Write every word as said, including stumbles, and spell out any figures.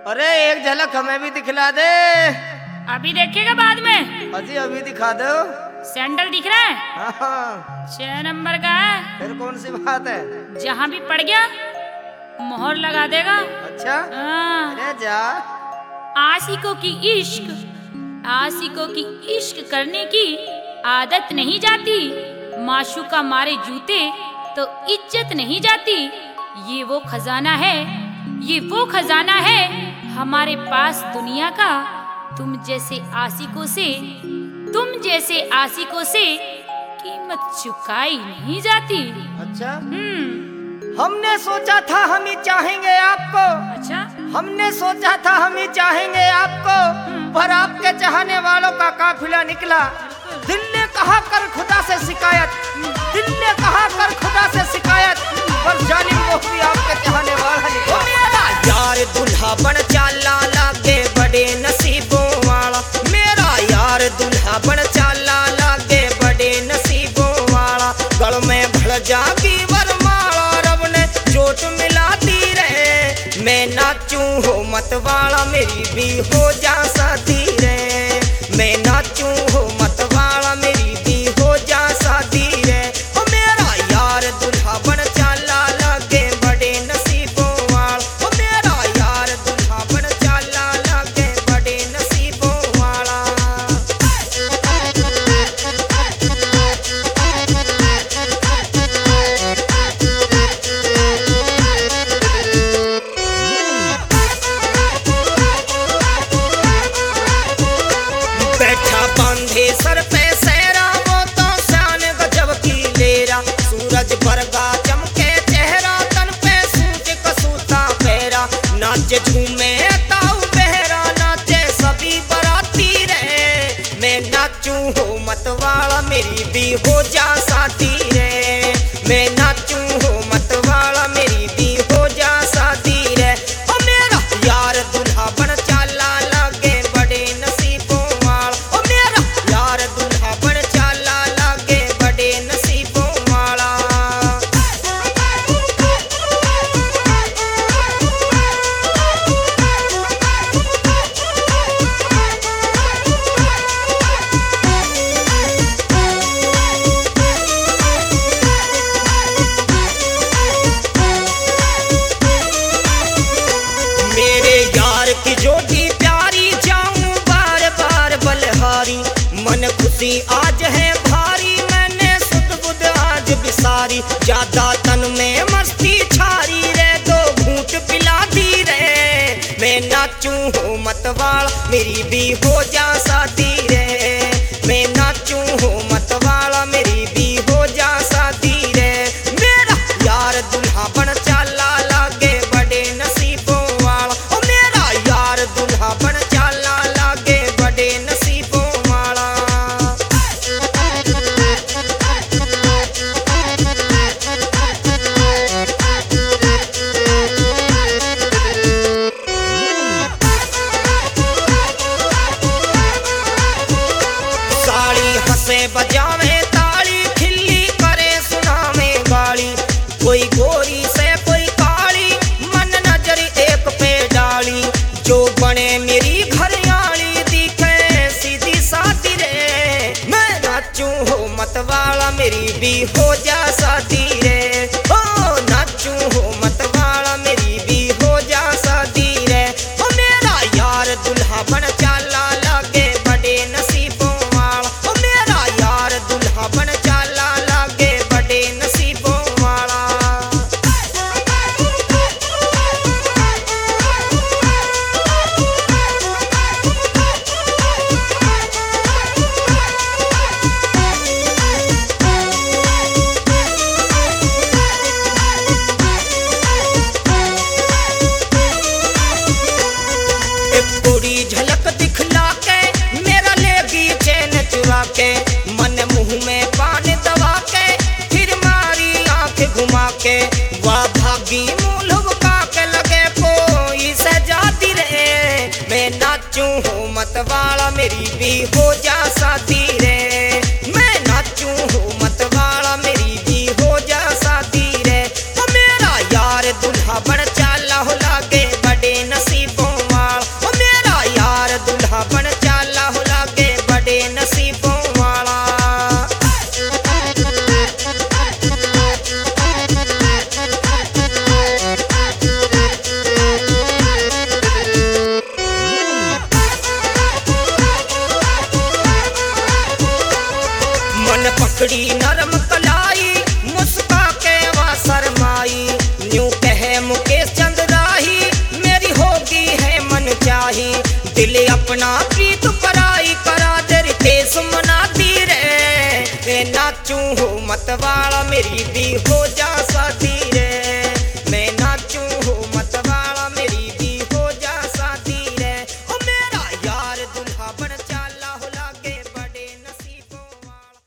अरे एक झलक हमें भी दिखला दे। अभी देखेगा बाद में। अजी अभी दिखा दो। सैंडल दिख रहा है? हाँ। छह नंबर का है। फिर कौन सी बात है? जहाँ भी पड़ गया मोहर लगा देगा। अच्छा। हाँ। अरे जा। आशिकों की इश्क आशिकों की इश्क करने की आदत नहीं जाती। माशूका मारे जूते तो इज्जत नहीं जाती। ये वो खजाना है ये वो खजाना है हमारे पास दुनिया का। तुम जैसे आशिकों से तुम जैसे आशिकों से कीमत चुकाई नहीं जाती। अच्छा। हम्म। हमने सोचा था हम ही चाहेंगे आपको। अच्छा। हमने सोचा था हम ही चाहेंगे आपको, पर आपके चाहने वालों का काफिला निकला। दिल ने कहा कर खुदा से शिकायत दिल ने कहा कर खुदा से शिकायत पर जालिम वो भी आपके चाहने वाला निकला। मेरा यार दुल्हा बन चाला लागे बड़े नसीबों वाला। मेरा यार दुल्हा बन चाला लागे बड़े नसीबों वाला। गल में भड़ जागी वरमाला रब ने चोट मिलाती रहे। मैं नाचूं हो मत वाला मेरी भी हो जा शादी रे। मैं नाचूं हो मत वाला मेरी भी हो जा शादी रे। ओ मेरा यार दुल्हा बन चाला लागे बड़े नसीबों वाला। ओ मेरा यार दुल्हा बन चाला लागे बड़े नसीबों वाला। बैठा बांधे सर पे सहरा वो तो शान गजब की लेरा। सूरज बरगा चमके चेहरा तन पे सूट कसूता पैरा। नाचे झूमे ताऊ बहरा नाचे सभी बराती रहे। मैं नाचूं हो मत वाला मेरी भी हो जा शादी रे। मैं नाचूं हो मत वाला मेरी भी हो जा शादी रे। ओ मेरा यार दुल्हा बन चाला लागे बड़े नसीबों वाला। ओ मेरा यार दुल्हा बन चाला लागे बड़े नसीबों वाला। मेरे यार की जोड़ी प्यारी जाऊं बार बार बलहारी। मन खुशी आज है भारी मैंने सुध बुध आज बिसारी। ज्यादा तन में मस्ती छारी रे दो घूंट पिला दी रे। मैं नाचूं हो मत वाला मेरी भी हो जा शादी रे। मैं नाचूं हो मत वाला मेरी भी हो जा शादी रे। मेरा यार दुल्हा बन चाला लागे बड़े नसीबों वाला। ओ मेरा यार दुल्हा बन चाला लागे बड़े नसीबों वाला। साड़ी हंसे बजावे ताली खिल्ली करे सुनावे गाली। कोई गोरी से कोई काली मन नजर एक पे डाली। जो बने मेरी घरयाली दिखे सीधी सादी रे। मैं नाचूं हो मत वाला मेरी भी हो जा शादी रे। ओ नाचूं हो मत वाला मेरी भी हो जा शादी रे। ओ मेरा यार दुल्हा बन चाला लागे बड़े नसीबों वाला। ओ मेरा यार दुल्हा बन चाला लागे बड़े नसीबों वाला। एक पूरी झलक दिखला के मेरा लेगी चैन चुरा के। मन मुंह में पान दबा के फिर मारी आंख घुमा के। वाह भागी मूल बुका के लगे कोई से जाती रहे। मैं नाचूं हो मत वाला मेरी भी हो जा शादी रे। मैं नाचूं हो मत वाला मेरी भी हो जा शादी रे। ओ मेरा यार दुल्हा बन चाला हो लागे बड़े नसीबों वाला। मतवाला मेरी भी हो जा साथी रे।